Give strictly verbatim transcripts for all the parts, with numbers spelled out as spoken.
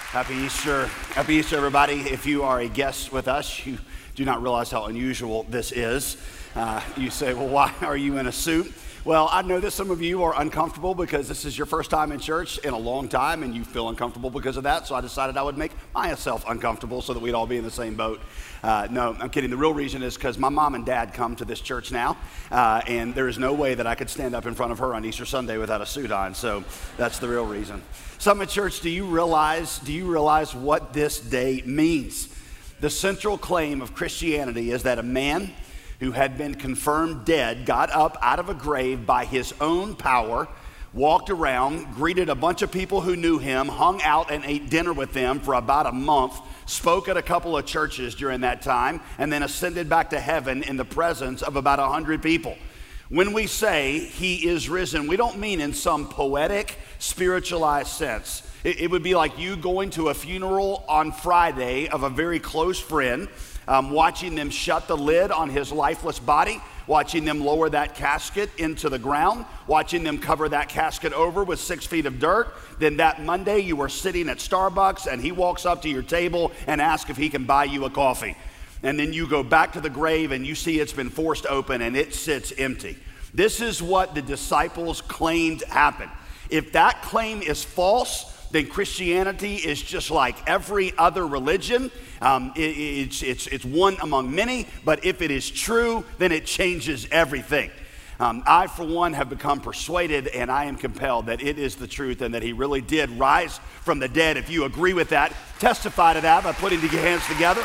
Happy Easter. Happy Easter, everybody. If you are a guest with us, you do not realize how unusual this is. Uh, you say, well, why are you in a suit? Well, I know that some of you are uncomfortable because this is your first time in church in a long time and you feel uncomfortable because of that, so I decided I would make myself uncomfortable so that we'd all be in the same boat. Uh, no, I'm kidding. The real reason is because my mom and dad come to this church now, uh, and there is no way that I could stand up in front of her on Easter Sunday without a suit on, so that's the real reason. Summit Church, do you realize, do you realize what this day means? The central claim of Christianity is that a man who had been confirmed dead got up out of a grave by his own power, walked around, greeted a bunch of people who knew him, hung out and ate dinner with them for about a month, spoke at a couple of churches during that time, and then ascended back to heaven in the presence of about one hundred people. When we say he is risen, we don't mean in some poetic, spiritualized sense. It, it would be like you going to a funeral on Friday of a very close friend, Um, watching them shut the lid on his lifeless body, watching them lower that casket into the ground, watching them cover that casket over with six feet of dirt. Then that Monday you were sitting at Starbucks and he walks up to your table and asks if he can buy you a coffee. And then you go back to the grave and you see it's been forced open and it sits empty. This is what the disciples claimed happened. If that claim is false, then Christianity is just like every other religion. Um, it, it's, it's, it's one among many, but if it is true, then it changes everything. Um, I, for one, have become persuaded, and I am compelled that it is the truth and that he really did rise from the dead. If you agree with that, testify to that by putting your hands together.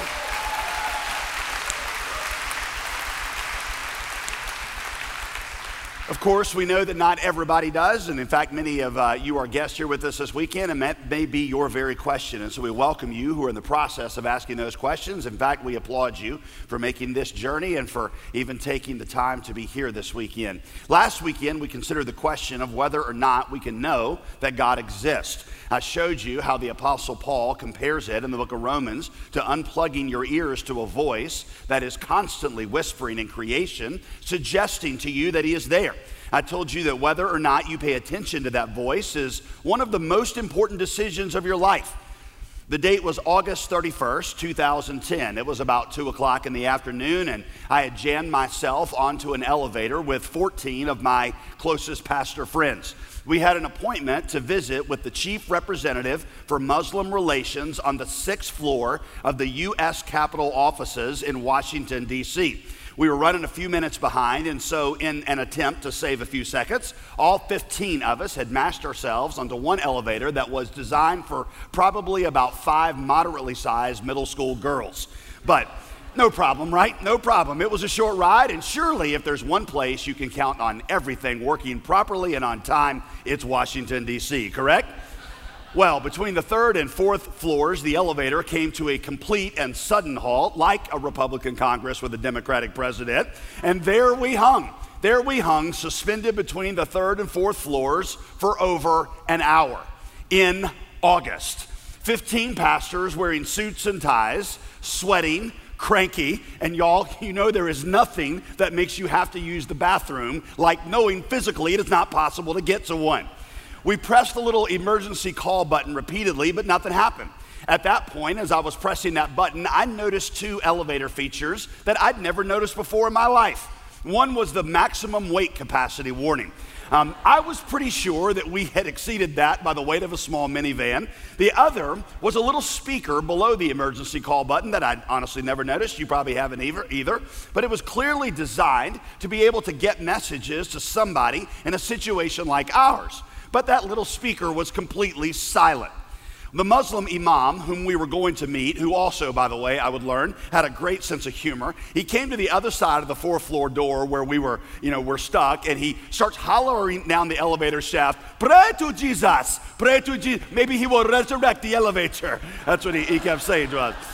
Of course, we know that not everybody does, and in fact, many of uh, you are guests here with us this weekend, and that may be your very question. And so we welcome you who are in the process of asking those questions. In fact, we applaud you for making this journey and for even taking the time to be here this weekend. Last weekend, we considered the question of whether or not we can know that God exists. I showed you how the Apostle Paul compares it in the book of Romans to unplugging your ears to a voice that is constantly whispering in creation, suggesting to you that he is there. I told you that whether or not you pay attention to that voice is one of the most important decisions of your life. The date was August thirty-first, two thousand ten. It was about two o'clock in the afternoon, and I had jammed myself onto an elevator with fourteen of my closest pastor friends. We had an appointment to visit with the chief representative for Muslim relations on the sixth floor of the U S Capitol offices in Washington, D C We were running a few minutes behind, and so in an attempt to save a few seconds, all fifteen of us had mashed ourselves onto one elevator that was designed for probably about five moderately sized middle school girls. But no problem, right? No problem. It was a short ride, and surely if there's one place you can count on everything working properly and on time, it's Washington, D C, correct? Well, between the third and fourth floors, the elevator came to a complete and sudden halt, like a Republican Congress with a Democratic president, and there we hung. There we hung, suspended between the third and fourth floors for over an hour in August. fifteen pastors wearing suits and ties, sweating, cranky, and y'all, you know there is nothing that makes you have to use the bathroom like knowing physically it is not possible to get to one. We pressed the little emergency call button repeatedly, but nothing happened. At that point, as I was pressing that button, I noticed two elevator features that I'd never noticed before in my life. One was the maximum weight capacity warning. Um, I was pretty sure that we had exceeded that by the weight of a small minivan. The other was a little speaker below the emergency call button that I'd honestly never noticed. You probably haven't either, either. But it was clearly designed to be able to get messages to somebody in a situation like ours. But that little speaker was completely silent. The Muslim imam whom we were going to meet, who also, by the way, I would learn, had a great sense of humor, he came to the other side of the fourth floor door where we were, you know, we're stuck, and he starts hollering down the elevator shaft, "Pray to Jesus, pray to Jesus. Maybe he will resurrect the elevator." That's what he, he kept saying to us.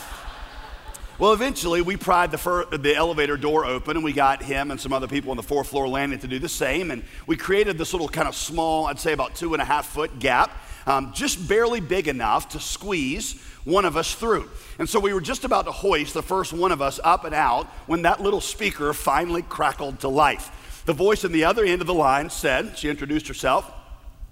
Well, eventually we pried the, fir- the elevator door open, and we got him and some other people on the fourth floor landing to do the same, and we created this little kind of small, I'd say about two and a half foot gap, um, just barely big enough to squeeze one of us through. And so we were just about to hoist the first one of us up and out when that little speaker finally crackled to life. The voice on the other end of the line said, she introduced herself,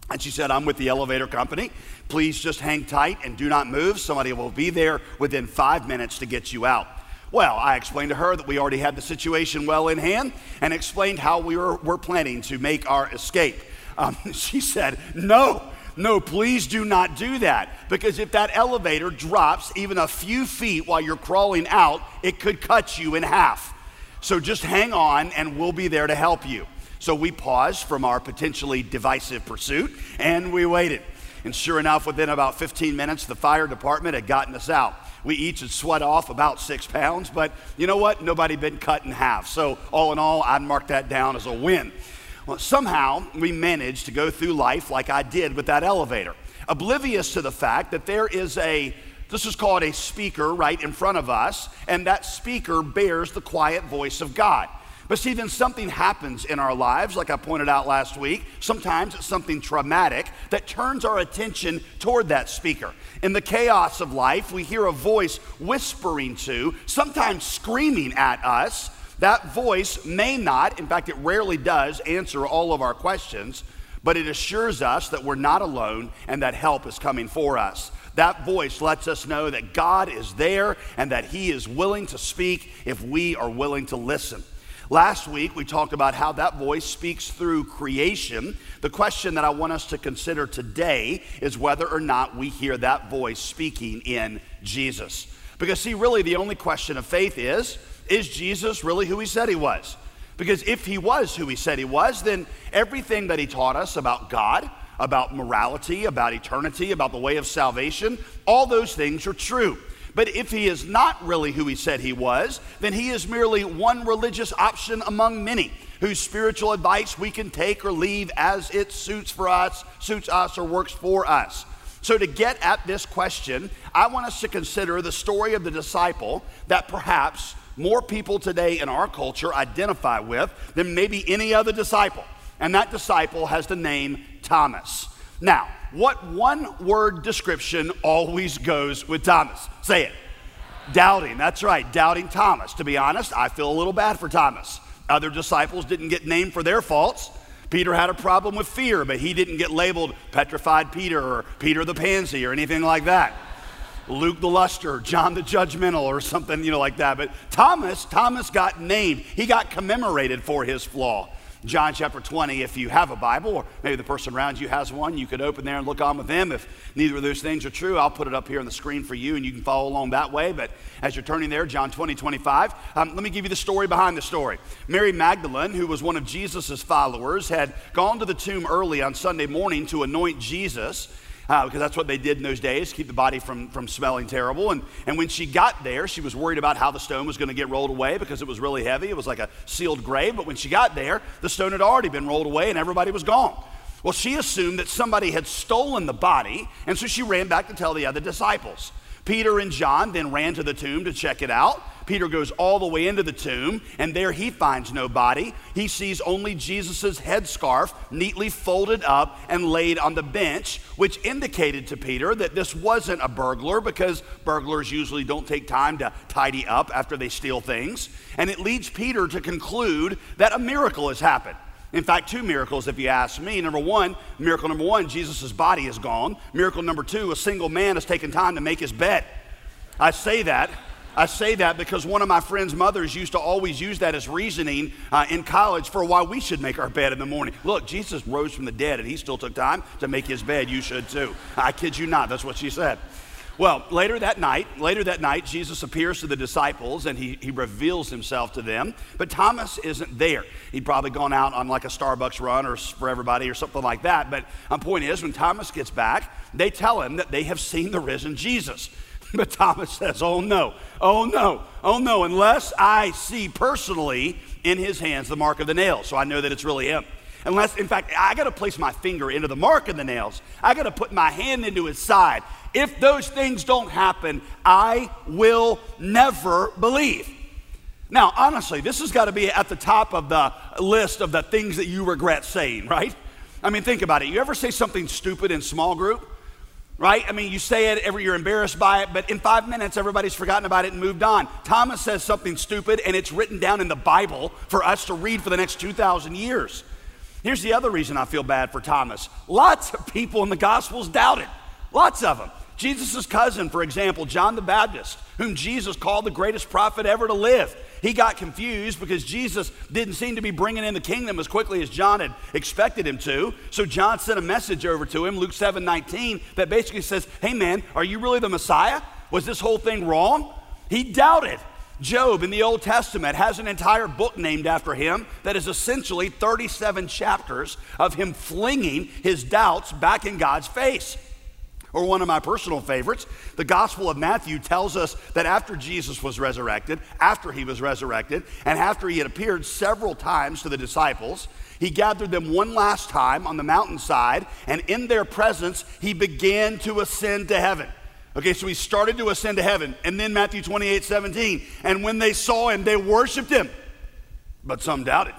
And she said, I'm with the elevator company. Please just hang tight and do not move. Somebody will be there within five minutes to get you out. Well, I explained to her that we already had the situation well in hand and explained how we were, were planning to make our escape. Um, she said, no, no, please do not do that, because if that elevator drops even a few feet while you're crawling out, it could cut you in half. So just hang on and we'll be there to help you. So we paused from our potentially divisive pursuit and we waited. And sure enough, within about fifteen minutes, the fire department had gotten us out. We each had sweat off about six pounds, but you know what? Nobody had been cut in half. So all in all, I'd mark that down as a win. Well, somehow we managed to go through life like I did with that elevator, oblivious to the fact that there is a, this is called a speaker right in front of us, and that speaker bears the quiet voice of God. But see, then something happens in our lives, like I pointed out last week. Sometimes it's something traumatic that turns our attention toward that speaker. In the chaos of life, we hear a voice whispering to, sometimes screaming at us. That voice may not, in fact, it rarely does answer all of our questions, but it assures us that we're not alone and that help is coming for us. That voice lets us know that God is there and that He is willing to speak if we are willing to listen. Last week, we talked about how that voice speaks through creation. The question that I want us to consider today is whether or not we hear that voice speaking in Jesus. Because see, really the only question of faith is, is Jesus really who He said He was? Because if He was who He said He was, then everything that He taught us about God, about morality, about eternity, about the way of salvation, all those things are true. But if He is not really who He said He was, then He is merely one religious option among many, whose spiritual advice we can take or leave as it suits for us, suits us or works for us. So to get at this question, I want us to consider the story of the disciple that perhaps more people today in our culture identify with than maybe any other disciple. And that disciple has the name Thomas. Now, what one-word description always goes with Thomas? Say it. Doubting. That's right, doubting Thomas. To be honest, I feel a little bad for Thomas. Other disciples didn't get named for their faults. Peter had a problem with fear, but he didn't get labeled Petrified Peter or Peter the Pansy or anything like that. Luke the Luster, John the Judgmental or something, you know, like that. But Thomas, Thomas got named. He got commemorated for his flaw. John chapter twenty, if you have a Bible, or maybe the person around you has one, you could open there and look on with them. If neither of those things are true, I'll put it up here on the screen for you and you can follow along that way. But as you're turning there, John twenty, twenty-five, um, let me give you the story behind the story. Mary Magdalene, who was one of Jesus's followers, had gone to the tomb early on Sunday morning to anoint Jesus. Uh, because that's what they did in those days, keep the body from, from smelling terrible. And, and when she got there, she was worried about how the stone was going to get rolled away because it was really heavy. It was like a sealed grave. But when she got there, the stone had already been rolled away and everybody was gone. Well, she assumed that somebody had stolen the body, and so she ran back to tell the other disciples. Peter and John then ran to the tomb to check it out. Peter goes all the way into the tomb, and there he finds no body. He sees only Jesus's headscarf neatly folded up and laid on the bench, which indicated to Peter that this wasn't a burglar, because burglars usually don't take time to tidy up after they steal things. And it leads Peter to conclude that a miracle has happened. In fact, two miracles, if you ask me. Number one, miracle number one, Jesus' body is gone. Miracle number two, a single man has taken time to make his bed. I say that. I say that because one of my friend's mothers used to always use that as reasoning uh, in college for why we should make our bed in the morning. Look, Jesus rose from the dead and he still took time to make his bed. You should too. I kid you not. That's what she said. Well, later that night, later that night, Jesus appears to the disciples and he, he reveals himself to them, but Thomas isn't there. He'd probably gone out on like a Starbucks run or for everybody or something like that. But my point is, when Thomas gets back, they tell him that they have seen the risen Jesus. But Thomas says, oh no, oh no, oh no, unless I see personally in his hands the mark of the nails, so I know that it's really him. Unless, in fact, I got to place my finger into the mark of the nails. I got to put my hand into his side. If those things don't happen, I will never believe. Now, honestly, this has got to be at the top of the list of the things that you regret saying, right? I mean, think about it. You ever say something stupid in small group? Right? I mean, you say it, every, you're embarrassed by it, but in five minutes, everybody's forgotten about it and moved on. Thomas says something stupid, and it's written down in the Bible for us to read for the next two thousand years. Here's the other reason I feel bad for Thomas. Lots of people in the Gospels doubted. Lots of them. Jesus' cousin, for example, John the Baptist, whom Jesus called the greatest prophet ever to live. He got confused because Jesus didn't seem to be bringing in the kingdom as quickly as John had expected him to. So John sent a message over to him, Luke seven nineteen, that basically says, hey man, are you really the Messiah? Was this whole thing wrong? He doubted. Job in the Old Testament has an entire book named after him that is essentially thirty-seven chapters of him flinging his doubts back in God's face. Or one of my personal favorites, the Gospel of Matthew tells us that after Jesus was resurrected, after he was resurrected, and after he had appeared several times to the disciples, he gathered them one last time on the mountainside, and in their presence, he began to ascend to heaven. Okay, so he started to ascend to heaven, and then Matthew twenty-eight seventeen, and when they saw him, they worshiped him, but some doubted.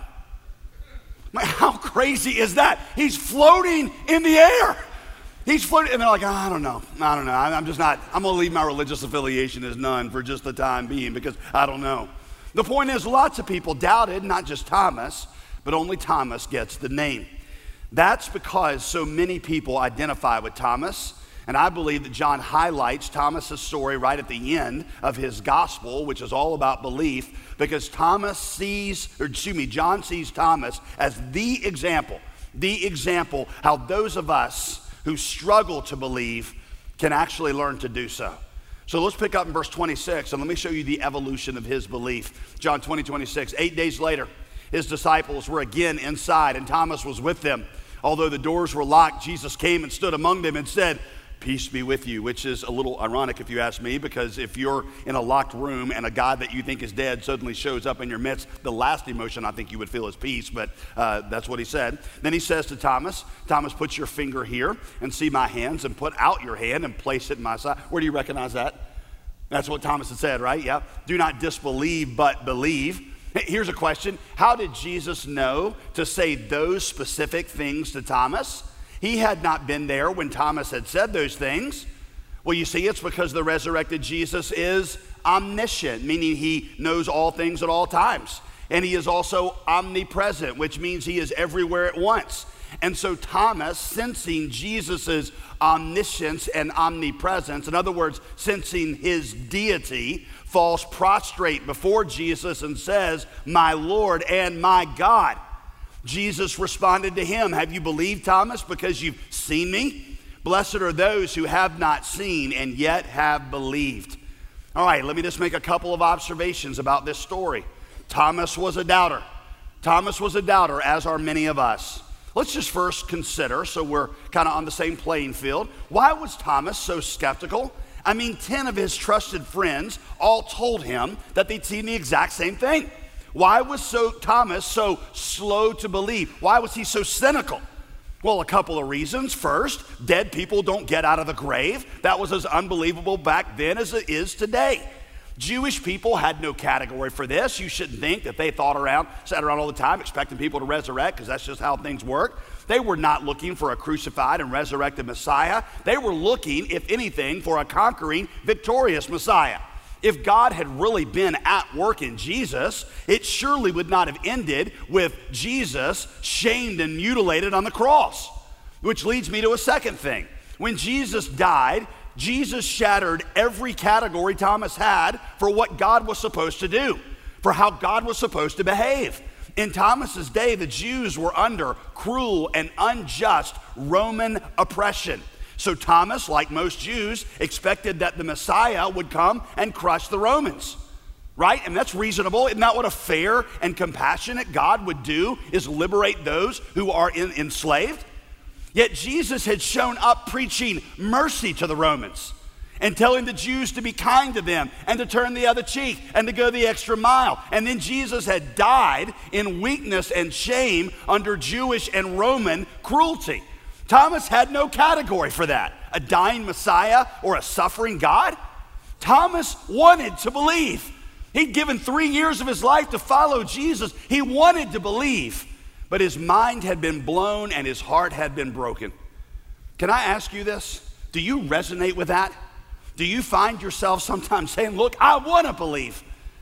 How crazy is that? He's floating in the air. He's floating, and they're like, oh, I don't know, I don't know. I'm just not, I'm gonna leave my religious affiliation as none for just the time being because I don't know. The point is, lots of people doubted, not just Thomas, but only Thomas gets the name. That's because so many people identify with Thomas, and I believe that John highlights Thomas's story right at the end of his gospel, which is all about belief, because Thomas sees, or excuse me, John sees Thomas as the example, the example how those of us who struggle to believe can actually learn to do so. So let's pick up in verse twenty-six, and let me show you the evolution of his belief. John twenty, twenty-six, eight days later, his disciples were again inside, and Thomas was with them. Although the doors were locked, Jesus came and stood among them and said, peace be with you, which is a little ironic if you ask me, because if you're in a locked room and a God that you think is dead suddenly shows up in your midst, the last emotion I think you would feel is peace, but uh, that's what he said. Then he says to Thomas, Thomas, put your finger here and see my hands, and put out your hand and place it in my side. Where do you recognize that? That's what Thomas had said, right? Yeah. Do not disbelieve, but believe. Here's a question. How did Jesus know to say those specific things to Thomas? He had not been there when Thomas had said those things. Well, you see, it's because the resurrected Jesus is omniscient, meaning he knows all things at all times. And he is also omnipresent, which means he is everywhere at once. And so Thomas, sensing Jesus's omniscience and omnipresence, in other words, sensing his deity, falls prostrate before Jesus and says, my Lord and my God. Jesus responded to him, have you believed, Thomas, because you've seen me? Blessed are those who have not seen and yet have believed. All right, let me just make a couple of observations about this story. Thomas was a doubter. Thomas was a doubter, as are many of us. Let's just first consider, so we're kind of on the same playing field, why was Thomas so skeptical? I mean, ten of his trusted friends all told him that they'd seen the exact same thing. Why was so Thomas so slow to believe? Why was he so cynical? Well, a couple of reasons. First, dead people don't get out of the grave. That was as unbelievable back then as it is today. Jewish people had no category for this. You shouldn't think that they thought around, sat around all the time expecting people to resurrect, because that's just how things work. They were not looking for a crucified and resurrected Messiah. They were looking, if anything, for a conquering, victorious Messiah. If God had really been at work in Jesus, it surely would not have ended with Jesus shamed and mutilated on the cross. Which leads me to a second thing. When Jesus died, Jesus shattered every category Thomas had for what God was supposed to do, for how God was supposed to behave. In Thomas's day, the Jews were under cruel and unjust Roman oppression. So Thomas, like most Jews, expected that the Messiah would come and crush the Romans, right? And that's reasonable. Isn't that what a fair and compassionate God would do, is liberate those who are in, enslaved? Yet Jesus had shown up preaching mercy to the Romans and telling the Jews to be kind to them and to turn the other cheek and to go the extra mile. And then Jesus had died in weakness and shame under Jewish and Roman cruelty. Thomas had no category for that, a dying Messiah or a suffering God. Thomas wanted to believe. He'd given three years of his life to follow Jesus. He wanted to believe, but his mind had been blown and his heart had been broken. Can I ask you this? Do you resonate with that? Do you find yourself sometimes saying, look, I want to believe.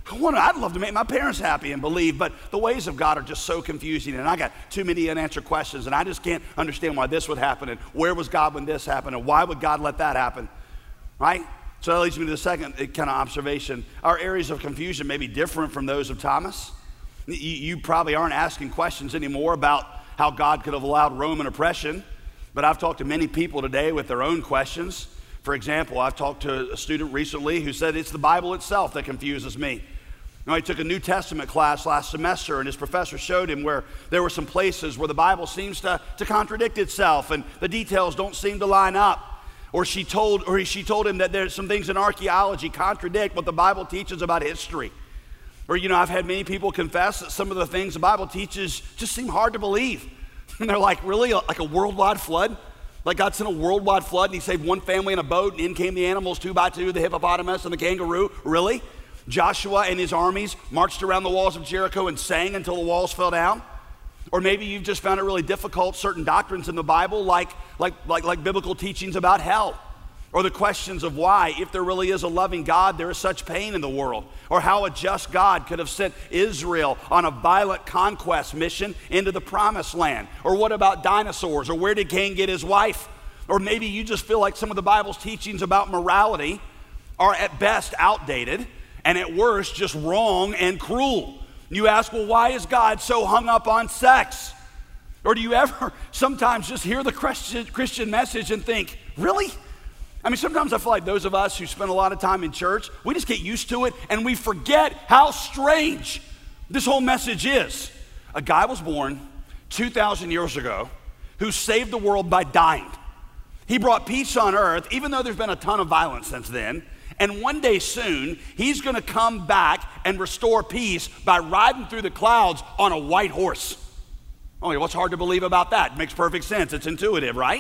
I want to, I'd love to make my parents happy and believe, but the ways of God are just so confusing, and I got too many unanswered questions, and I just can't understand why this would happen, and where was God when this happened, and why would God let that happen, right? So that leads me to the second kind of observation. Our areas of confusion may be different from those of Thomas. You, you probably aren't asking questions anymore about how God could have allowed Roman oppression, but I've talked to many people today with their own questions. For example, I've talked to a student recently who said it's the Bible itself that confuses me. You know, he took a New Testament class last semester, and his professor showed him where there were some places where the Bible seems to, to contradict itself, and the details don't seem to line up. Or she told, or she told him that there's some things in archaeology contradict what the Bible teaches about history. Or, you know, I've had many people confess that some of the things the Bible teaches just seem hard to believe. And they're like, really? Like a worldwide flood? Like God sent a worldwide flood and he saved one family in a boat and in came the animals two by two, the hippopotamus and the kangaroo? Really? Joshua and his armies marched around the walls of Jericho and sang until the walls fell down? Or maybe you've just found it really difficult, certain doctrines in the Bible, like, like, like, like biblical teachings about hell, or the questions of why, if there really is a loving God, there is such pain in the world, or how a just God could have sent Israel on a violent conquest mission into the promised land, or what about dinosaurs, or where did Cain get his wife? Or maybe you just feel like some of the Bible's teachings about morality are at best outdated, and at worst just wrong and cruel. You ask, well, why is God so hung up on sex? Or do you ever sometimes just hear the Christian, Christian message and think, really? I mean, sometimes I feel like those of us who spend a lot of time in church, we just get used to it and we forget how strange this whole message is. A guy was born two thousand years ago who saved the world by dying. He brought peace on earth, even though there's been a ton of violence since then. And one day soon, he's gonna come back and restore peace by riding through the clouds on a white horse. Oh, what's hard to believe about that? It makes perfect sense. It's intuitive, right?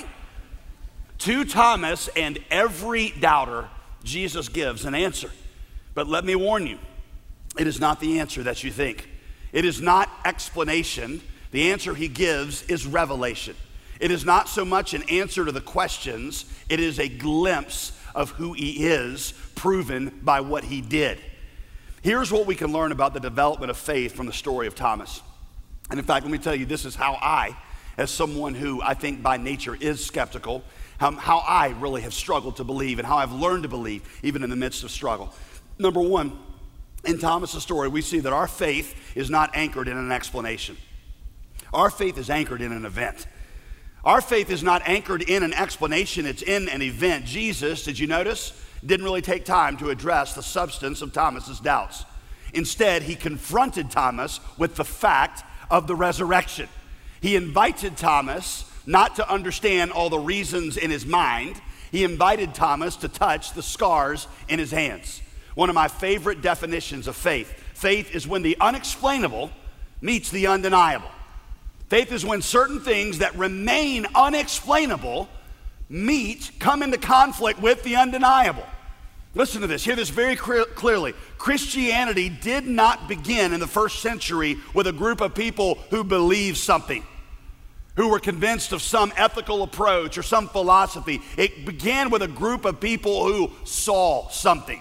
To Thomas and every doubter, Jesus gives an answer. But let me warn you, it is not the answer that you think. It is not explanation. The answer he gives is revelation. It is not so much an answer to the questions, it is a glimpse of who he is, proven by what he did. Here's what we can learn about the development of faith from the story of Thomas. And in fact, let me tell you, this is how I, as someone who I think by nature is skeptical, how, how I really have struggled to believe and how I've learned to believe even in the midst of struggle. Number one, in Thomas' story, we see that our faith is not anchored in an explanation. Our faith is anchored in an event. Our faith is not anchored in an explanation, it's in an event. Jesus, did you notice, didn't really take time to address the substance of Thomas's doubts. Instead, he confronted Thomas with the fact of the resurrection. He invited Thomas not to understand all the reasons in his mind. He invited Thomas to touch the scars in his hands. One of my favorite definitions of faith. Faith is when the unexplainable meets the undeniable. Faith is when certain things that remain unexplainable meet, come into conflict with the undeniable. Listen to this, hear this very clearly. Christianity did not begin in the first century with a group of people who believed something, who were convinced of some ethical approach or some philosophy. It began with a group of people who saw something.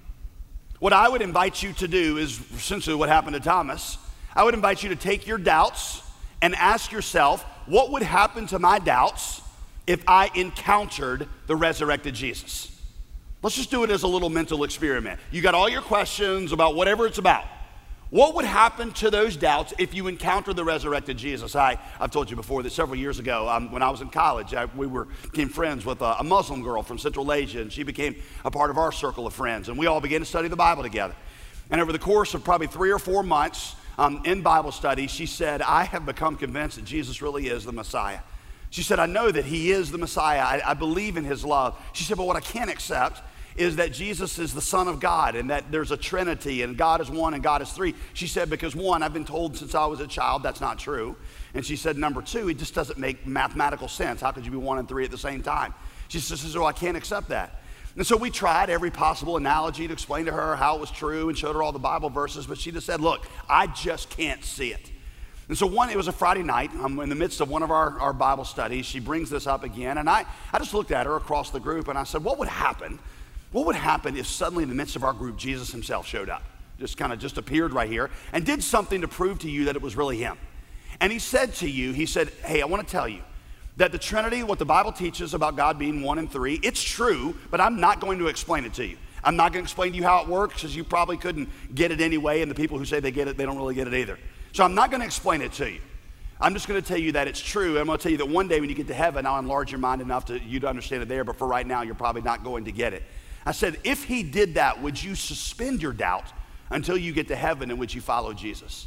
What I would invite you to do is essentially what happened to Thomas. I would invite you to take your doubts and ask yourself, what would happen to my doubts if I encountered the resurrected Jesus? Let's just do it as a little mental experiment. You got all your questions about whatever it's about. What would happen to those doubts if you encountered the resurrected Jesus? I, I've told you before that several years ago, um, when I was in college, I, we were, became friends with a, a Muslim girl from Central Asia, and she became a part of our circle of friends, and we all began to study the Bible together. And over the course of probably three or four months, Um, in Bible study, she said, I have become convinced that Jesus really is the Messiah. She said, I know that he is the Messiah. I, I believe in his love. She said, but what I can't accept is that Jesus is the Son of God and that there's a Trinity and God is one and God is three. She said, because one, I've been told since I was a child that's not true. And she said, number two, it just doesn't make mathematical sense. How could you be one and three at the same time? She says, so I can't accept that. And so we tried every possible analogy to explain to her how it was true and showed her all the Bible verses, but she just said, look, I just can't see it. And so one, it was a Friday night, I'm in the midst of one of our, our Bible studies, she brings this up again, and I, I just looked at her across the group and I said, what would happen? What would happen if suddenly in the midst of our group, Jesus himself showed up? just kind of just appeared right here, and did something to prove to you that it was really him. And he said to you, he said, hey, I want to tell you that the Trinity, what the Bible teaches about God being one and three, it's true, but I'm not going to explain it to you. I'm not going to explain to you how it works, because you probably couldn't get it anyway, and the people who say they get it, they don't really get it either. So I'm not going to explain it to you. I'm just going to tell you that it's true, and I'm going to tell you that one day when you get to heaven, I'll enlarge your mind enough to you to understand it there, but for right now, you're probably not going to get it. I said, if he did that, would you suspend your doubt until you get to heaven, and would you follow Jesus?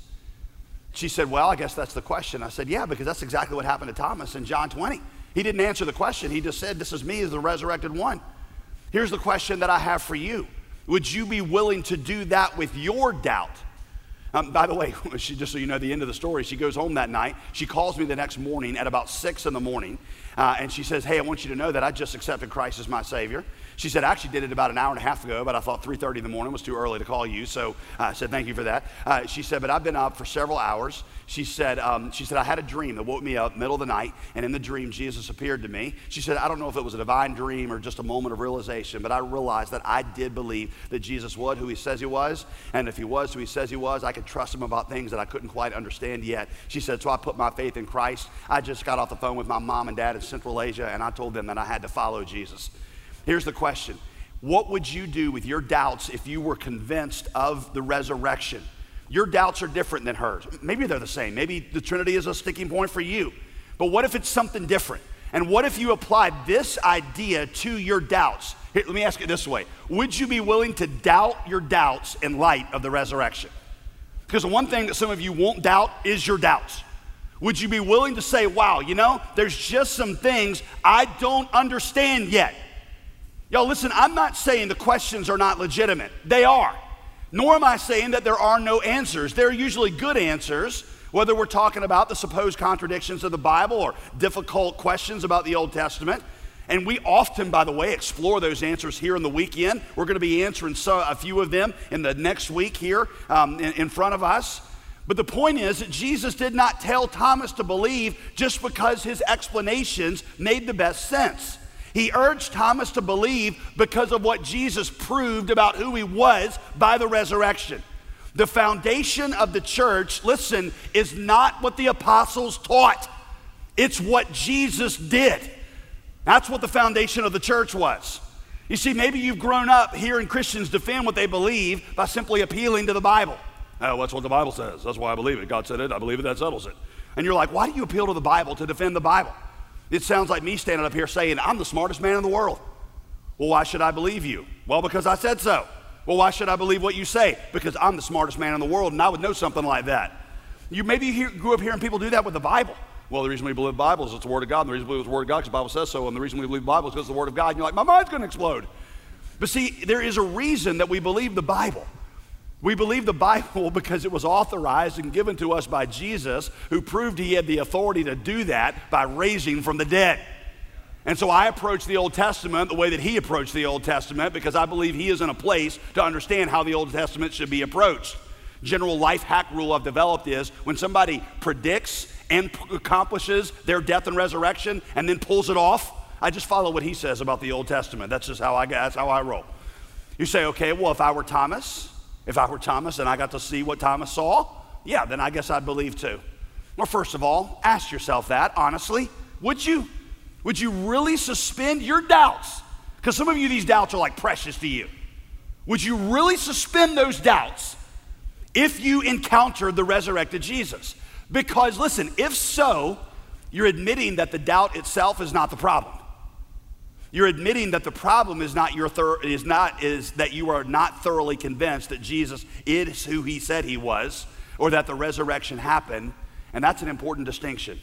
She said, well, I guess that's the question. I said, yeah, because that's exactly what happened to Thomas in John twenty. He didn't answer the question. He just said, this is me as the resurrected one. Here's the question that I have for you. Would you be willing to do that with your doubt? Um, by the way, she, just so you know the end of the story, she goes home that night. She calls me the next morning at about six in the morning, uh, and she says, hey, I want you to know that I just accepted Christ as my Savior. She said, I actually did it about an hour and a half ago, but I thought three thirty in the morning was too early to call you, so I said, thank you for that. Uh, she said, but I've been up for several hours. She said, um, she said, I had a dream that woke me up middle of the night, and in the dream, Jesus appeared to me. She said, I don't know if it was a divine dream or just a moment of realization, but I realized that I did believe that Jesus was who he says he was, and if he was who he says he was, I could trust him about things that I couldn't quite understand yet. She said, so I put my faith in Christ. I just got off the phone with my mom and dad in Central Asia, and I told them that I had to follow Jesus. Here's the question. What would you do with your doubts if you were convinced of the resurrection? Your doubts are different than hers. Maybe they're the same. Maybe the Trinity is a sticking point for you. But what if it's something different? And what if you applied this idea to your doubts? Here, let me ask it this way. Would you be willing to doubt your doubts in light of the resurrection? Because the one thing that some of you won't doubt is your doubts. Would you be willing to say, wow, you know, there's just some things I don't understand yet. Y'all, listen, I'm not saying the questions are not legitimate. They are. Nor am I saying that there are no answers. They're usually good answers, whether we're talking about the supposed contradictions of the Bible or difficult questions about the Old Testament. And we often, by the way, explore those answers here in the weekend. We're going to be answering so, a few of them in the next week here um, in, in front of us. But the point is that Jesus did not tell Thomas to believe just because his explanations made the best sense. He urged Thomas to believe because of what Jesus proved about who he was by the resurrection. The foundation of the church, listen, is not what the apostles taught. It's what Jesus did. That's what the foundation of the church was. You see, maybe you've grown up hearing Christians defend what they believe by simply appealing to the Bible. Oh, that's what the Bible says. That's why I believe it. God said it. I believe it. That settles it. And you're like, why do you appeal to the Bible to defend the Bible? It sounds like me standing up here saying, I'm the smartest man in the world. Well, why should I believe you? Well, because I said so. Well, why should I believe what you say? Because I'm the smartest man in the world, and I would know something like that. You maybe hear, grew up hearing people do that with the Bible. Well, the reason we believe the Bible is it's the Word of God, and the reason we believe it's the Word of God is because the Bible says so, and the reason we believe the Bible is because it's the Word of God. And you're like, my mind's going to explode. But see, there is a reason that we believe the Bible. We believe the Bible because it was authorized and given to us by Jesus, who proved he had the authority to do that by raising from the dead. And so I approach the Old Testament the way that he approached the Old Testament, because I believe he is in a place to understand how the Old Testament should be approached. General life hack rule I've developed is when somebody predicts and accomplishes their death and resurrection and then pulls it off, I just follow what he says about the Old Testament. That's just how I, that's how I roll. You say, okay, well, if I were Thomas, if I were Thomas and I got to see what Thomas saw, yeah, then I guess I'd believe too. Well, first of all, ask yourself that, honestly. Would you? Would you really suspend your doubts? Because some of you, these doubts are like precious to you. Would you really suspend those doubts if you encountered the resurrected Jesus? Because listen, if so, you're admitting that the doubt itself is not the problem. You're admitting that the problem is not your thor- is not is that you are not thoroughly convinced that Jesus is who he said he was, or that the resurrection happened, and that's an important distinction.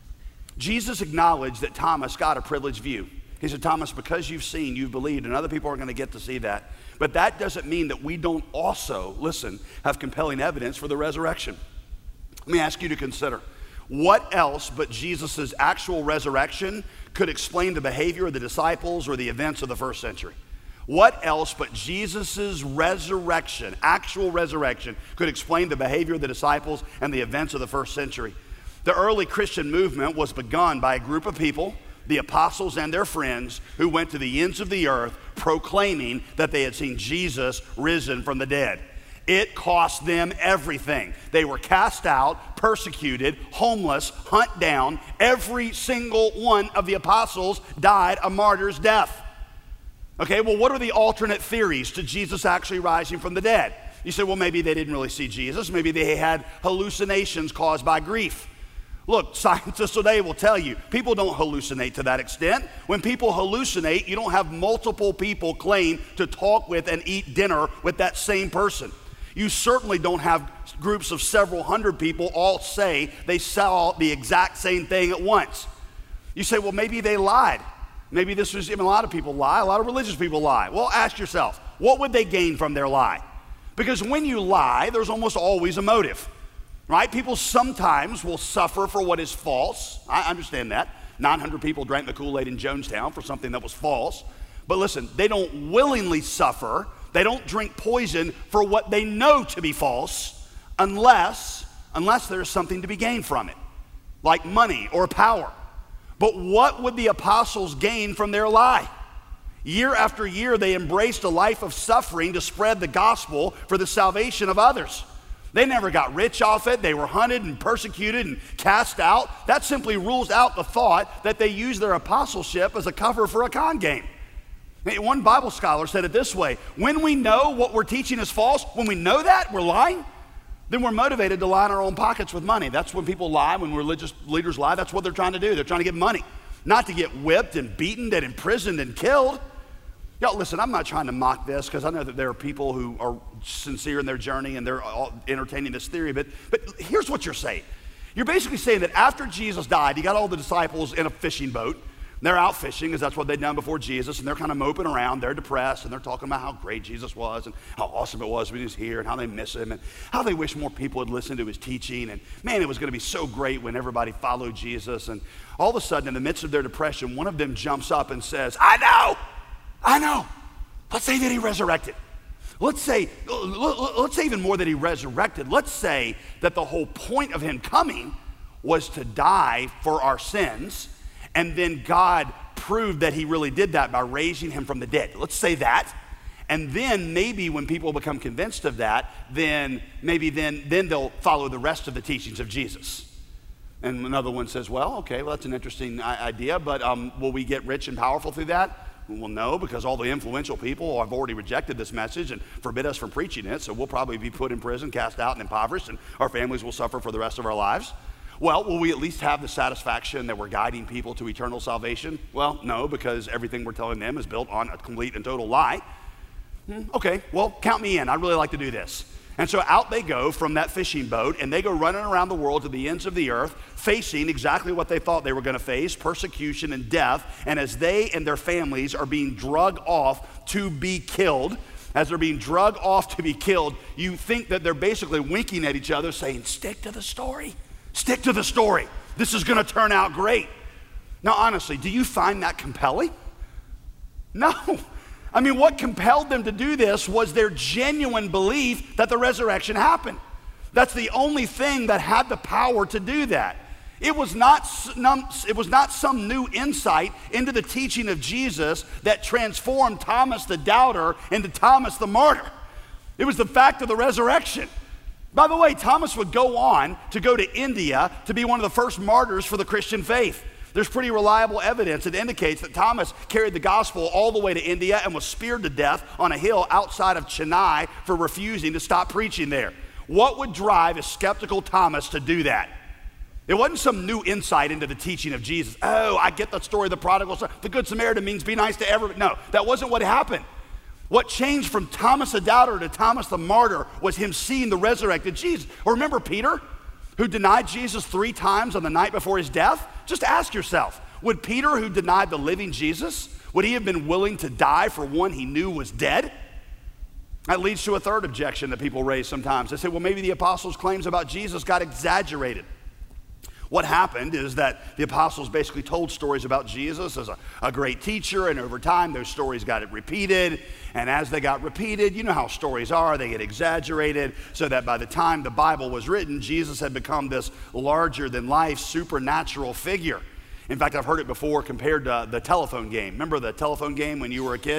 Jesus acknowledged that Thomas got a privileged view. He said, Thomas, because you've seen, you've believed, and other people are going to get to see that. But that doesn't mean that we don't also, listen, have compelling evidence for the resurrection. Let me ask you to consider. What else but Jesus' actual resurrection could explain the behavior of the disciples or the events of the first century? What else but Jesus' resurrection, actual resurrection, could explain the behavior of the disciples and the events of the first century? The early Christian movement was begun by a group of people, the apostles and their friends, who went to the ends of the earth proclaiming that they had seen Jesus risen from the dead. It cost them everything. They were cast out, persecuted, homeless, hunt down. Every single one of the apostles died a martyr's death. Okay, well, what are the alternate theories to Jesus actually rising from the dead? You say, well, maybe they didn't really see Jesus. Maybe they had hallucinations caused by grief. Look, scientists today will tell you, people don't hallucinate to that extent. When people hallucinate, you don't have multiple people claim to talk with and eat dinner with that same person. You certainly don't have groups of several hundred people all say they saw the exact same thing at once. You say, well, maybe they lied. Maybe this was, even a lot of people lie, a lot of religious people lie. Well, ask yourself, what would they gain from their lie? Because when you lie, there's almost always a motive, right? People sometimes will suffer for what is false. I understand that. nine hundred people drank the Kool-Aid in Jonestown for something that was false. But listen, they don't willingly suffer. They don't drink poison for what they know to be false unless, unless there's something to be gained from it, like money or power. But what would the apostles gain from their lie? Year after year, they embraced a life of suffering to spread the gospel for the salvation of others. They never got rich off it. They were hunted and persecuted and cast out. That simply rules out the thought that they used their apostleship as a cover for a con game. One Bible scholar said it this way: when we know what we're teaching is false, when we know that we're lying, then we're motivated to line our own pockets with money. That's when people lie, when religious leaders lie. That's what they're trying to do. They're trying to get money, not to get whipped and beaten and imprisoned and killed. Y'all, listen, I'm not trying to mock this because I know that there are people who are sincere in their journey and they're all entertaining this theory, but, but here's what you're saying. You're basically saying that after Jesus died, he got all the disciples in a fishing boat. They're out fishing because that's what they'd done before Jesus, and they're kind of moping around. They're depressed, and they're talking about how great Jesus was and how awesome it was when he was here and how they miss him and how they wish more people would listen to his teaching. And man, it was going to be so great when everybody followed Jesus. And all of a sudden, in the midst of their depression, one of them jumps up and says, I know, I know. Let's say that he resurrected. Let's say, let's say even more that he resurrected. Let's say that the whole point of him coming was to die for our sins. And then God proved that he really did that by raising him from the dead. Let's say that. And then maybe when people become convinced of that, then maybe then, then they'll follow the rest of the teachings of Jesus. And another one says, well, okay, well, that's an interesting idea, but um, will we get rich and powerful through that? Well, no, because all the influential people have already rejected this message and forbid us from preaching it, so we'll probably be put in prison, cast out, and impoverished, and our families will suffer for the rest of our lives. Well, will we at least have the satisfaction that we're guiding people to eternal salvation? Well, no, because everything we're telling them is built on a complete and total lie. Hmm, okay, well, count me in. I'd really like to do this. And so out they go from that fishing boat, and they go running around the world to the ends of the earth, facing exactly what they thought they were going to face, persecution and death. And as they and their families are being drug off to be killed, as they're being drug off to be killed, you think that they're basically winking at each other, saying, stick to the story. Stick to the story. This is going to turn out great. Now, honestly, do you find that compelling? No. I mean, what compelled them to do this was their genuine belief that the resurrection happened. That's the only thing that had the power to do that. It was not some, it was not some new insight into the teaching of Jesus that transformed Thomas the doubter into Thomas the martyr. It was the fact of the resurrection. By the way, Thomas would go on to go to India to be one of the first martyrs for the Christian faith. There's pretty reliable evidence that indicates that Thomas carried the gospel all the way to India and was speared to death on a hill outside of Chennai for refusing to stop preaching there. What would drive a skeptical Thomas to do that? It wasn't some new insight into the teaching of Jesus. Oh, I get the story of the prodigal son. The Good Samaritan means be nice to everybody. No, that wasn't what happened. What changed from Thomas the doubter to Thomas the martyr was him seeing the resurrected Jesus. Or remember Peter, who denied Jesus three times on the night before his death? Just ask yourself, would Peter, who denied the living Jesus, would he have been willing to die for one he knew was dead? That leads to a third objection that people raise sometimes. They say, well, maybe the apostles' claims about Jesus got exaggerated. What happened is that the apostles basically told stories about Jesus as a, a great teacher, and over time those stories got repeated, and as they got repeated, you know how stories are, they get exaggerated, so that by the time the Bible was written, Jesus had become this larger-than-life supernatural figure. In fact, I've heard it before compared to the telephone game. Remember the telephone game when you were a kid?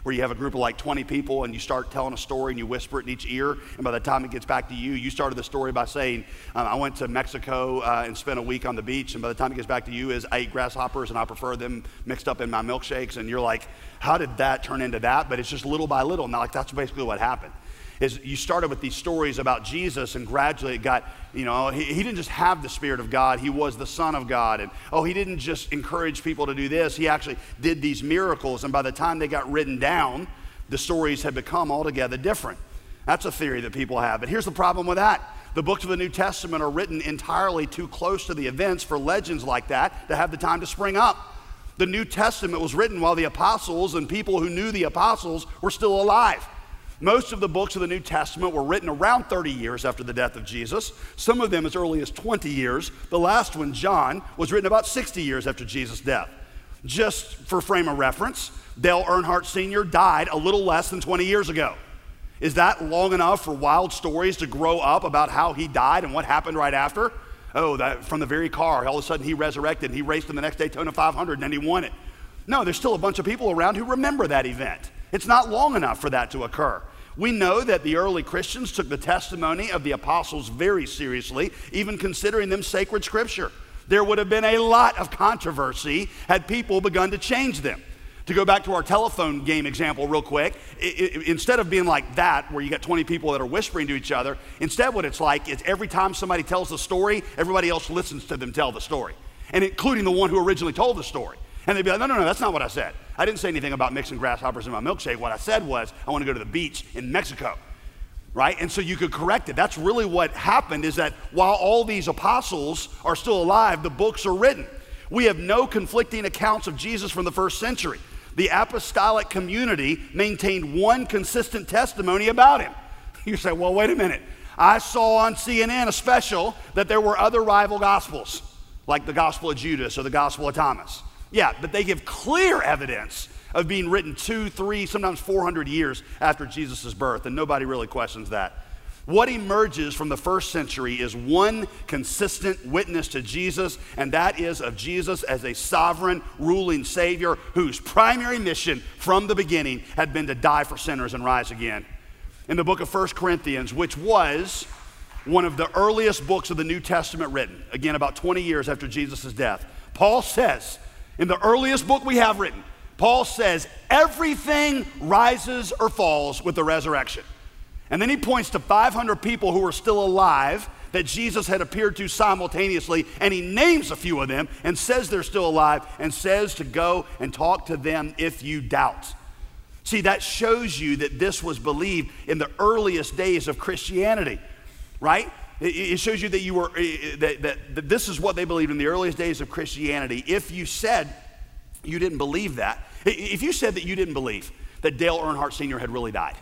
where you have a group of like twenty people and you start telling a story and you whisper it in each ear, and by the time it gets back to you, you started the story by saying, um, I went to Mexico uh, and spent a week on the beach, and by the time it gets back to you is I ate grasshoppers and I prefer them mixed up in my milkshakes, and you're like, how did that turn into that? But it's just little by little. Now, like, that's basically what happened. Is you started with these stories about Jesus, and gradually it got, you know, he, he didn't just have the Spirit of God, he was the Son of God. And oh, he didn't just encourage people to do this, he actually did these miracles. And by the time they got written down, the stories had become altogether different. That's a theory that people have. But here's the problem with that. The books of the New Testament are written entirely too close to the events for legends like that to have the time to spring up. The New Testament was written while the apostles and people who knew the apostles were still alive. Most of the books of the New Testament were written around thirty years after the death of Jesus, some of them as early as twenty years. The last one, John, was written about sixty years after Jesus' death. Just for frame of reference, Dale Earnhardt Senior died a little less than twenty years ago. Is that long enough for wild stories to grow up about how he died and what happened right after? Oh, that from the very car, all of a sudden he resurrected and he raced in the next Daytona five hundred and then he won it. No, there's still a bunch of people around who remember that event. It's not long enough for that to occur. We know that the early Christians took the testimony of the apostles very seriously, even considering them sacred scripture. There would have been a lot of controversy had people begun to change them. To go back to our telephone game example real quick, it, it, instead of being like that, where you got twenty people that are whispering to each other, instead what it's like is every time somebody tells the story, everybody else listens to them tell the story, and including the one who originally told the story. And they'd be like, no, no, no, that's not what I said. I didn't say anything about mixing grasshoppers in my milkshake. What I said was, I want to go to the beach in Mexico, right? And so you could correct it. That's really what happened, is that while all these apostles are still alive, the books are written. We have no conflicting accounts of Jesus from the first century. The apostolic community maintained one consistent testimony about him. You say, well, wait a minute. I saw on C N N a special that there were other rival gospels, like the Gospel of Judas or the Gospel of Thomas. Yeah, but they give clear evidence of being written two, three, sometimes four hundred years after Jesus' birth, and nobody really questions that. What emerges from the first century is one consistent witness to Jesus, and that is of Jesus as a sovereign, ruling Savior whose primary mission from the beginning had been to die for sinners and rise again. In the book of First Corinthians, which was one of the earliest books of the New Testament written, again about twenty years after Jesus' death, Paul says, in the earliest book we have written, Paul says, everything rises or falls with the resurrection. And then he points to five hundred people who were still alive that Jesus had appeared to simultaneously, and he names a few of them and says they're still alive and says to go and talk to them if you doubt. See, that shows you that this was believed in the earliest days of Christianity, right? It shows you that you were that, that, that this is what they believed in the earliest days of Christianity. If you said you didn't believe that, if you said that you didn't believe that Dale Earnhardt Senior had really died,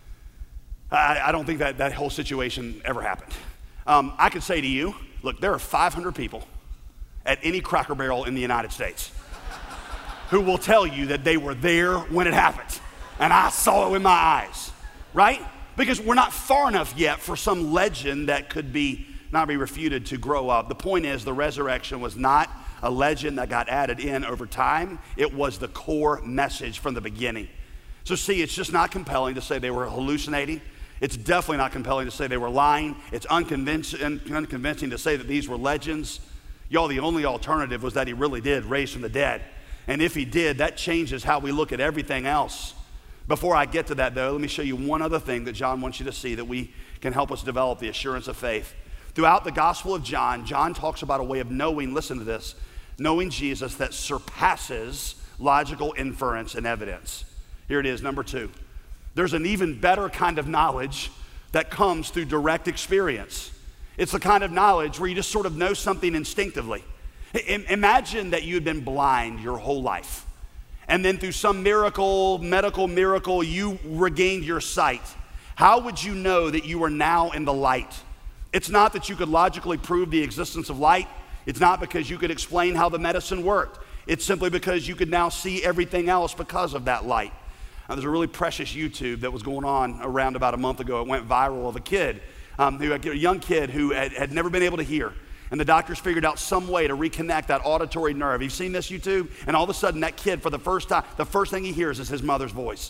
I, I don't think that that whole situation ever happened. Um, I could say to you, look, there are five hundred people at any Cracker Barrel in the United States who will tell you that they were there when it happened, and I saw it with my eyes, right? Because we're not far enough yet for some legend that could be not be refuted to grow up. The point is, the resurrection was not a legend that got added in over time. It was the core message from the beginning. So see, it's just not compelling to say they were hallucinating. It's definitely not compelling to say they were lying. It's unconvincing, unconvincing to say that these were legends. Y'all, the only alternative was that he really did raise from the dead. And if he did, that changes how we look at everything else. Before I get to that, though, let me show you one other thing that John wants you to see that we can help us develop the assurance of faith. Throughout the Gospel of John, John talks about a way of knowing, listen to this, knowing Jesus that surpasses logical inference and evidence. Here it is, number two. There's an even better kind of knowledge that comes through direct experience. It's the kind of knowledge where you just sort of know something instinctively. I- imagine that you had been blind your whole life, and then through some miracle, medical miracle, you regained your sight. How would you know that you are now in the light? It's not that you could logically prove the existence of light. It's not because you could explain how the medicine worked. It's simply because you could now see everything else because of that light. Now, there's a really precious YouTube that was going on around about a month ago. It went viral of a kid, um, who, a young kid who had, had never been able to hear. And the doctors figured out some way to reconnect that auditory nerve. You've seen this YouTube? And all of a sudden, that kid, for the first time, the first thing he hears is his mother's voice.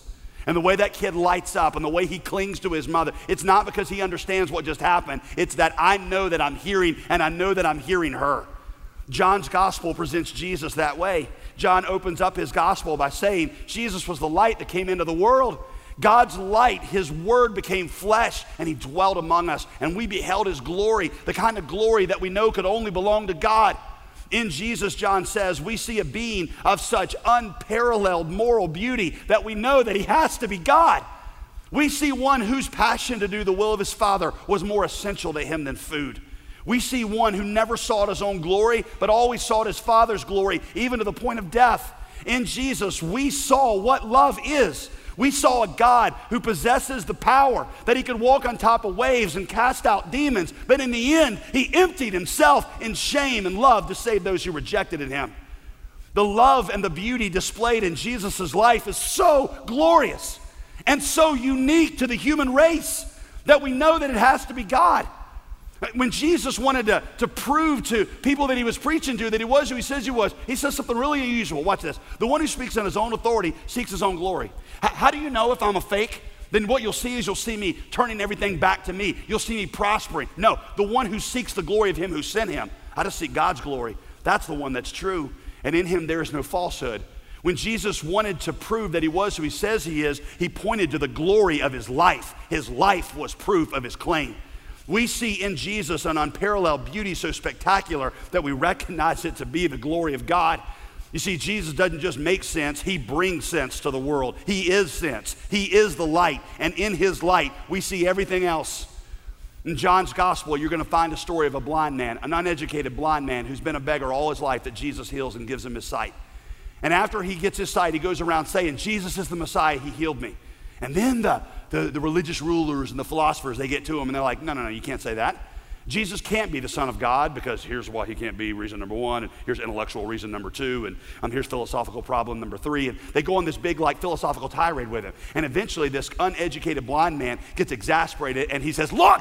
And the way that kid lights up and the way he clings to his mother, it's not because he understands what just happened. It's that I know that I'm hearing, and I know that I'm hearing her. John's gospel presents Jesus that way. John opens up his gospel by saying Jesus was the light that came into the world. God's light, his word became flesh, and he dwelt among us, and we beheld his glory, the kind of glory that we know could only belong to God. In Jesus, John says, we see a being of such unparalleled moral beauty that we know that he has to be God. We see one whose passion to do the will of his Father was more essential to him than food. We see one who never sought his own glory, but always sought his Father's glory, even to the point of death. In Jesus, we saw what love is. We saw a God who possesses the power that he could walk on top of waves and cast out demons, but in the end, he emptied himself in shame and love to save those who rejected him. The love and the beauty displayed in Jesus' life is so glorious and so unique to the human race that we know that it has to be God. When Jesus wanted to, to prove to people that he was preaching to that he was who he says he was, he says something really unusual. Watch this. The one who speaks on his own authority seeks his own glory. H- how do you know if I'm a fake? Then what you'll see is you'll see me turning everything back to me. You'll see me prospering. No, the one who seeks the glory of him who sent him. I just seek God's glory. That's the one that's true. And in him there is no falsehood. When Jesus wanted to prove that he was who he says he is, he pointed to the glory of his life. His life was proof of his claim. We see in Jesus an unparalleled beauty so spectacular that we recognize it to be the glory of God. You see, Jesus doesn't just make sense, he brings sense to the world. He is sense. He is the light, and in his light, we see everything else. In John's gospel, you're going to find a story of a blind man, an uneducated blind man who's been a beggar all his life that Jesus heals and gives him his sight. And after he gets his sight, he goes around saying, Jesus is the Messiah, he healed me. And then the, the, the religious rulers and the philosophers, they get to him and they're like, no, no, no, you can't say that. Jesus can't be the Son of God because here's why he can't be, reason number one, and here's intellectual reason number two, and um, here's philosophical problem number three. And they go on this big like philosophical tirade with him. And eventually this uneducated blind man gets exasperated and he says, look,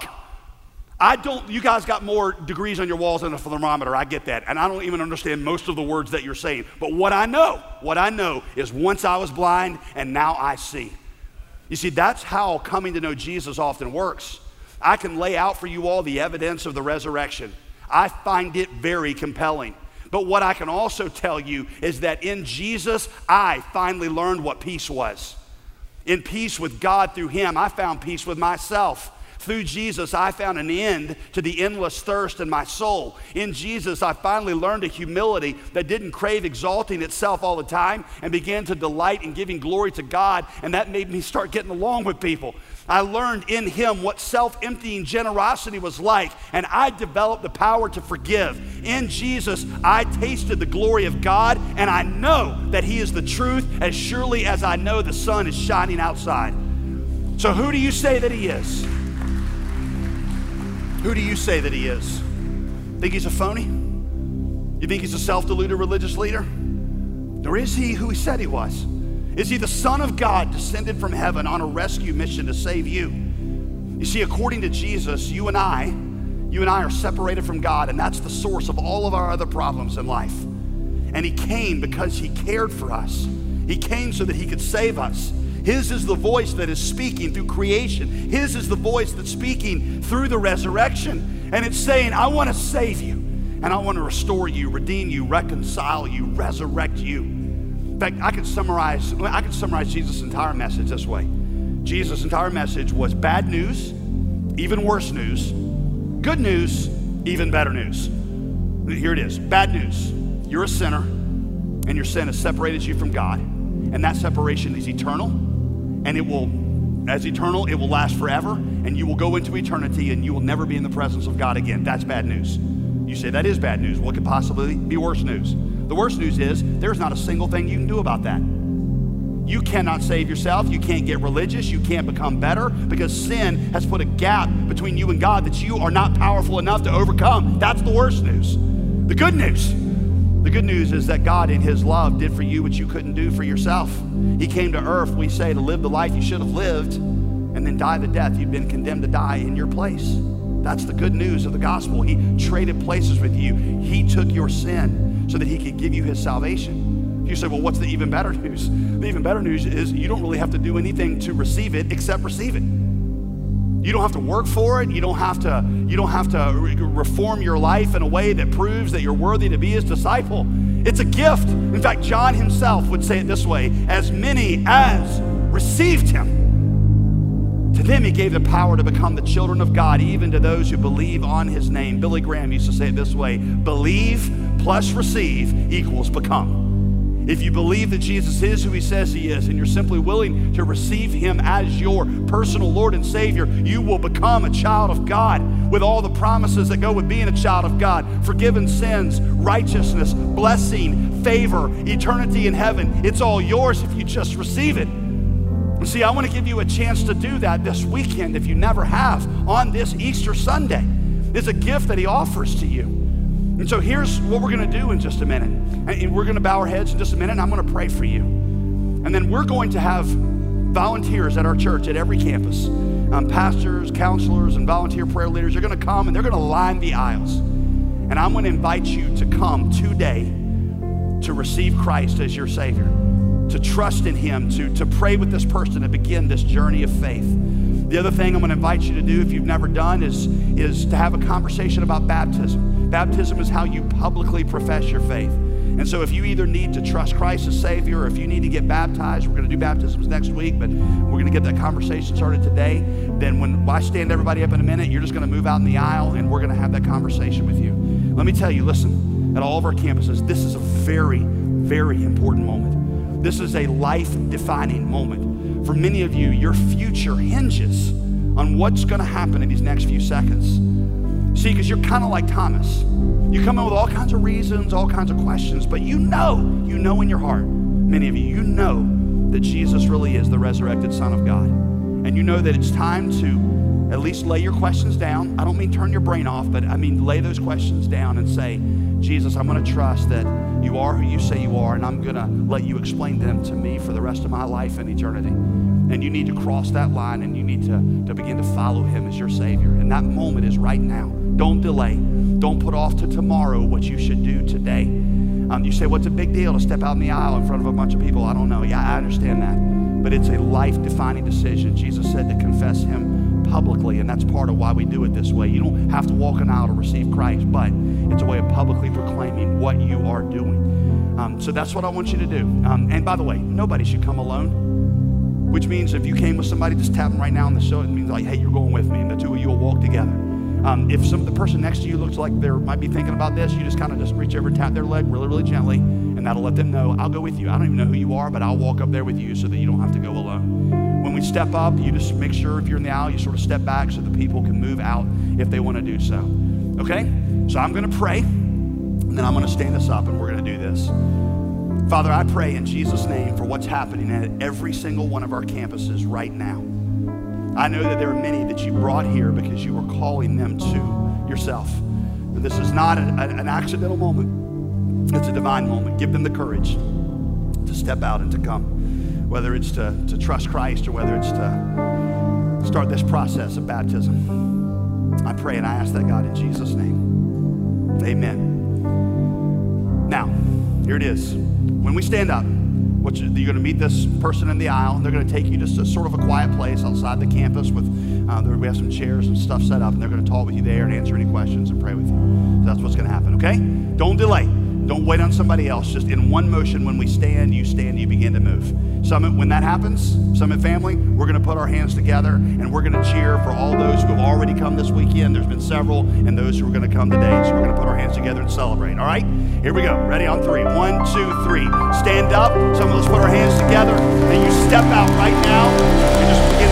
I don't, you guys got more degrees on your walls than a thermometer, I get that. And I don't even understand most of the words that you're saying. But what I know, what I know is once I was blind and now I see. You see, that's how coming to know Jesus often works. I can lay out for you all the evidence of the resurrection. I find it very compelling. But what I can also tell you is that in Jesus, I finally learned what peace was. In peace with God through him, I found peace with myself. Through Jesus, I found an end to the endless thirst in my soul. In Jesus, I finally learned a humility that didn't crave exalting itself all the time and began to delight in giving glory to God, and that made me start getting along with people. I learned in him what self-emptying generosity was like, and I developed the power to forgive. In Jesus, I tasted the glory of God, and I know that he is the truth as surely as I know the sun is shining outside. So who do you say that he is? Who do you say that he is? Think he's a phony? You think he's a self-deluded religious leader? Or is he who he said he was? Is he the Son of God descended from heaven on a rescue mission to save you? You see, according to Jesus, you and I, you and I are separated from God, and that's the source of all of our other problems in life. And he came because he cared for us. He came so that he could save us. His is the voice that is speaking through creation. His is the voice that's speaking through the resurrection. And it's saying, I want to save you. And I want to restore you, redeem you, reconcile you, resurrect you. In fact, I could summarize, I could summarize Jesus' entire message this way. Jesus' entire message was bad news, even worse news, good news, even better news. Here it is, bad news. You're a sinner, and your sin has separated you from God. And that separation is eternal. And it will, as eternal, it will last forever, and you will go into eternity and you will never be in the presence of God again. That's bad news. You say that is bad news. What could possibly be worse news? The worst news is there's not a single thing you can do about that. You cannot save yourself. You can't get religious. You can't become better because sin has put a gap between you and God that you are not powerful enough to overcome. That's the worst news. The good news. The good news is that God in his love did for you what you couldn't do for yourself. He came to earth, we say, to live the life you should have lived and then die the death you'd been condemned to die in your place. That's the good news of the gospel. He traded places with you. He took your sin so that he could give you his salvation. You say, well, what's the even better news? The even better news is you don't really have to do anything to receive it except receive it. You don't have to work for it. You don't have to, you don't have to re- reform your life in a way that proves that you're worthy to be his disciple. It's a gift. In fact, John himself would say it this way: as many as received him, to them he gave the power to become the children of God, even to those who believe on his name. Billy Graham used to say it this way: believe plus receive equals become. If you believe that Jesus is who he says he is, and you're simply willing to receive him as your personal Lord and Savior, you will become a child of God with all the promises that go with being a child of God: forgiven sins, righteousness, blessing, favor, eternity in heaven. It's all yours if you just receive it. And see, I want to give you a chance to do that this weekend if you never have, on this Easter Sunday. It's a gift that he offers to you. And so here's what we're going to do in just a minute. And we're going to bow our heads in just a minute, and I'm going to pray for you. And then we're going to have volunteers at our church, at every campus. Um, pastors, counselors, and volunteer prayer leaders are going to come, and they're going to line the aisles. And I'm going to invite you to come today to receive Christ as your Savior, to trust in him, to, to pray with this person and begin this journey of faith. The other thing I'm going to invite you to do, if you've never done, is, is to have a conversation about baptism. Baptism is how you publicly profess your faith. And so if you either need to trust Christ as Savior, or if you need to get baptized, we're going to do baptisms next week, but we're going to get that conversation started today. Then when I stand everybody up in a minute, you're just going to move out in the aisle, and we're going to have that conversation with you. Let me tell you, listen, at all of our campuses, this is a very, very important moment. This is a life-defining moment. For many of you, your future hinges on what's going to happen in these next few seconds. See, because you're kind of like Thomas. You come in with all kinds of reasons, all kinds of questions, but you know, you know in your heart, many of you, you know that Jesus really is the resurrected Son of God. And you know that it's time to at least lay your questions down. I don't mean turn your brain off, but I mean lay those questions down and say, Jesus, I'm going to trust that you are who you say you are, and I'm going to let you explain them to me for the rest of my life and eternity. And you need to cross that line, and you need to, to begin to follow him as your Savior. And that moment is right now. Don't delay. Don't put off to tomorrow what you should do today. Um, you say, what's a big deal to step out in the aisle in front of a bunch of people? I don't know. Yeah, I understand that. But it's a life-defining decision. Jesus said to confess him publicly, and that's part of why we do it this way. You don't have to walk an aisle to receive Christ, but it's a way of publicly proclaiming what you are doing. Um, so that's what I want you to do. Um, and by the way, nobody should come alone, which means if you came with somebody, just tap them right now on the shoulder. It means like, hey, you're going with me, and the two of you will walk together. Um, if some the person next to you looks like they might be thinking about this, you just kind of just reach over and tap their leg really, really gently, and that'll let them know, I'll go with you. I don't even know who you are, but I'll walk up there with you so that you don't have to go alone. When we step up, you just make sure if you're in the aisle, you sort of step back so the people can move out if they want to do so. Okay? So I'm going to pray, and then I'm going to stand us up, and we're going to do this. Father, I pray in Jesus' name for what's happening at every single one of our campuses right now. I know that there are many that you brought here because you were calling them to yourself. And this is not a, a, an accidental moment. It's a divine moment. Give them the courage to step out and to come, whether it's to, to trust Christ or whether it's to start this process of baptism. I pray and I ask that, God, in Jesus' name. Amen. Now, here it is. When we stand up, what you, you're going to meet this person in the aisle, and they're going to take you to sort of a quiet place outside the campus with, uh, there, we have some chairs and stuff set up, and they're going to talk with you there and answer any questions and pray with you. So that's what's going to happen, okay? Don't delay. Don't wait on somebody else. Just in one motion, when we stand, you stand, you begin to move. Summit, when that happens, Summit family, we're going to put our hands together, and we're going to cheer for all those who have already come this weekend. There's been several, and those who are going to come today. So we're going to put our hands together and celebrate, all right? Here we go. Ready on three. One, two, three. Stand up. Some of us put our hands together, and you step out right now and just begin